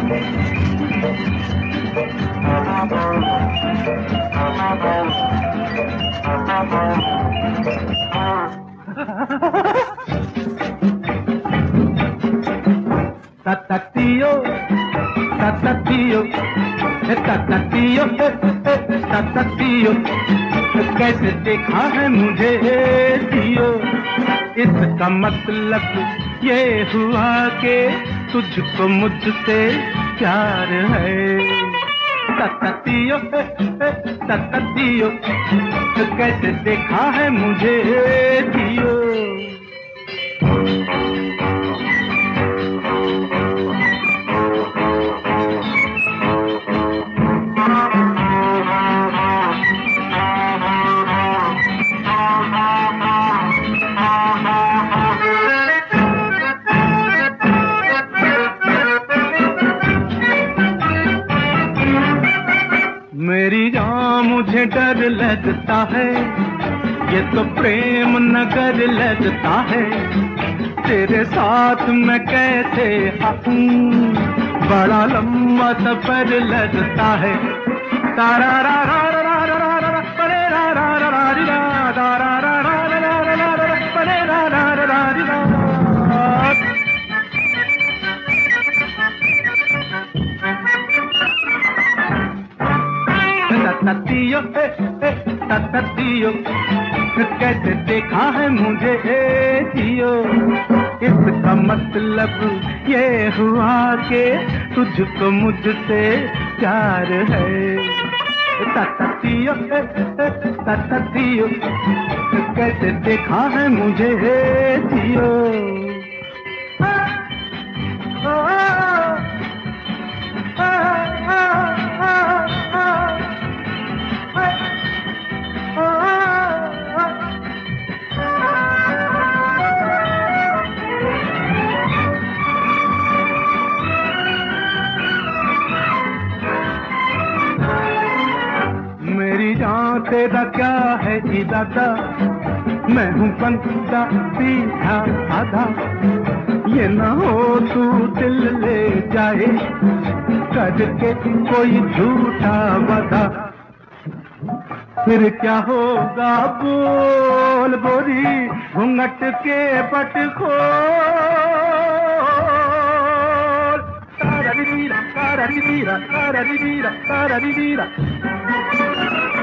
Tatatio, tatatio, tatatio, tatatio, कैसे देखा है मुझे दियो, इसका मतलब ये हुआ कि तुझको मुझसे प्यार है। तातियो तातियो कैसे देखा है मुझे दियो। मेरी जान मुझे डर लगता है, ये तो प्रेम नगर लगता है, तेरे साथ मैं कैसे आऊं, बड़ा लंबा सफर लगता है। तारा रा रा रा रा रा रा रा परे रा रा रा रा री रा रा रा रा रा रा रा रा रा परे रा रा रा रा री रा। तातियो तातियो कैसे देखा है मुझे जियो, इसका मतलब ये हुआ कि तुझको मुझसे प्यार है। तातियो तातियो कैसे देखा है मुझे जियो। मेरी जान तेरा क्या है इरादा, मैं हूँ बंदा सीधा साधा, ये ना हो तू दिल ले जाए करके कोई झूठा वादा, फिर क्या होगा बोल गोरी घूंघट के पट खोल। तारा री रा तारा री रा तारा री रा तारा री रा।